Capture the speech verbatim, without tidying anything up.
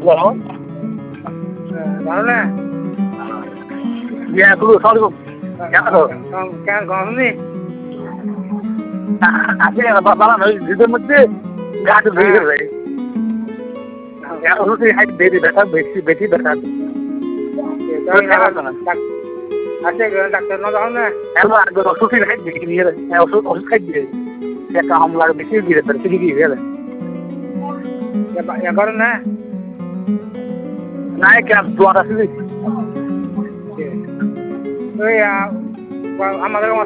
ভালো না ইয়া তুই সরি কেন কেন গরমনি আছে বাবা না দিদের মধ্যে গাছ ধরে যায় এখন তুই হাইট বেশি ব্যথা বেশি বেশি ব্যথা আছে ডাক্তার না যাও না এবার আগে ওষুধ খাই বেশি দিয়ে ওষুধ ওষুধ খাই দিয়ে একটা হামলা বেশি দিয়ে দেয় ঠিক দিয়ে গেলে এবার না না কেন দোয়া আছে ওই আমাদের